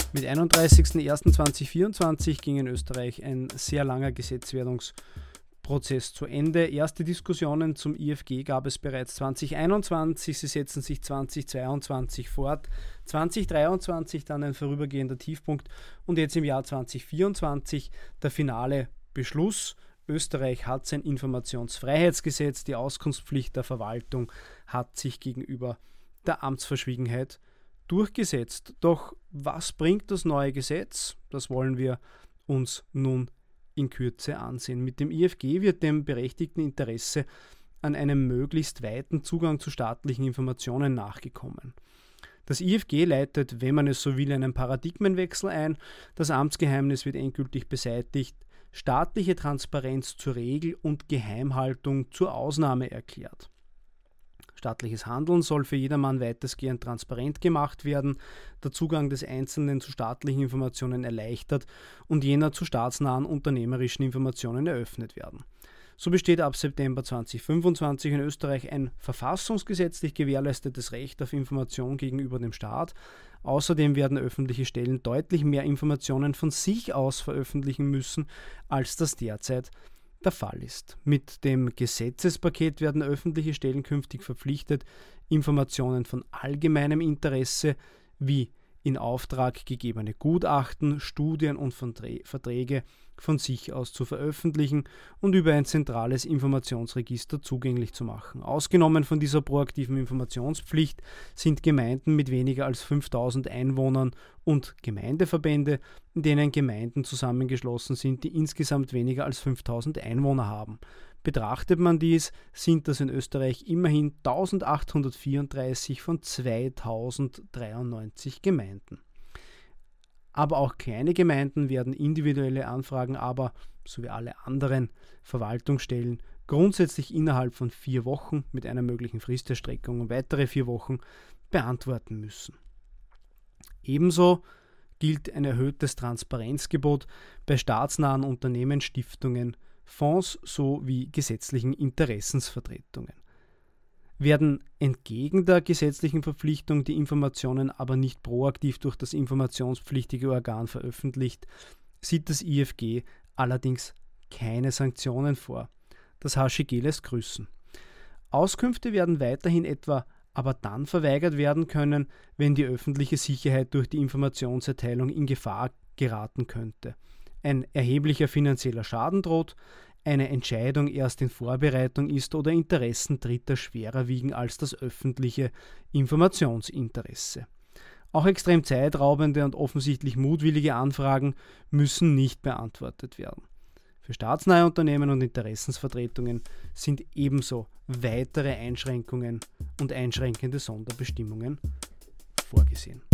Mit 31.01.2024 ging in Österreich ein sehr langer Gesetzwerdungsprozess zu Ende. Erste Diskussionen zum IFG gab es bereits 2021, sie setzen sich 2022 fort, 2023 dann ein vorübergehender Tiefpunkt und jetzt im Jahr 2024 der finale Beschluss. Österreich hat sein Informationsfreiheitsgesetz, die Auskunftspflicht der Verwaltung hat sich gegenüber der Amtsverschwiegenheit durchgesetzt. Doch was bringt das neue Gesetz? Das wollen wir uns nun in Kürze ansehen. Mit dem IFG wird dem berechtigten Interesse an einem möglichst weiten Zugang zu staatlichen Informationen nachgekommen. Das IFG leitet, wenn man es so will, einen Paradigmenwechsel ein. Das Amtsgeheimnis wird endgültig beseitigt, staatliche Transparenz zur Regel und Geheimhaltung zur Ausnahme erklärt. Staatliches Handeln soll für jedermann weitestgehend transparent gemacht werden, der Zugang des Einzelnen zu staatlichen Informationen erleichtert und jener zu staatsnahen unternehmerischen Informationen eröffnet werden. So besteht ab September 2025 in Österreich ein verfassungsgesetzlich gewährleistetes Recht auf Information gegenüber dem Staat. Außerdem werden öffentliche Stellen deutlich mehr Informationen von sich aus veröffentlichen müssen, als das derzeit der Fall ist. Mit dem Gesetzespaket werden öffentliche Stellen künftig verpflichtet, Informationen von allgemeinem Interesse wie in Auftrag gegebene Gutachten, Studien und Verträge von sich aus zu veröffentlichen und über ein zentrales Informationsregister zugänglich zu machen. Ausgenommen von dieser proaktiven Informationspflicht sind Gemeinden mit weniger als 5000 Einwohnern und Gemeindeverbände, in denen Gemeinden zusammengeschlossen sind, die insgesamt weniger als 5000 Einwohner haben. Betrachtet man dies, sind das in Österreich immerhin 1834 von 2093 Gemeinden. Aber auch kleine Gemeinden werden individuelle Anfragen so wie alle anderen Verwaltungsstellen, grundsätzlich innerhalb von 4 Wochen mit einer möglichen Fristerstreckung um weitere 4 Wochen beantworten müssen. Ebenso gilt ein erhöhtes Transparenzgebot bei staatsnahen Unternehmen, Stiftungen, Fonds sowie gesetzlichen Interessensvertretungen. Werden entgegen der gesetzlichen Verpflichtung die Informationen aber nicht proaktiv durch das informationspflichtige Organ veröffentlicht, sieht das IFG allerdings keine Sanktionen vor. Das HGG lässt grüßen. Auskünfte werden weiterhin etwa aber dann verweigert werden können, wenn die öffentliche Sicherheit durch die Informationserteilung in Gefahr geraten könnte. Ein erheblicher finanzieller Schaden droht, eine Entscheidung erst in Vorbereitung ist oder Interessen Dritter schwerer wiegen als das öffentliche Informationsinteresse. Auch extrem zeitraubende und offensichtlich mutwillige Anfragen müssen nicht beantwortet werden. Für staatsnahe Unternehmen und Interessensvertretungen sind ebenso weitere Einschränkungen und einschränkende Sonderbestimmungen vorgesehen.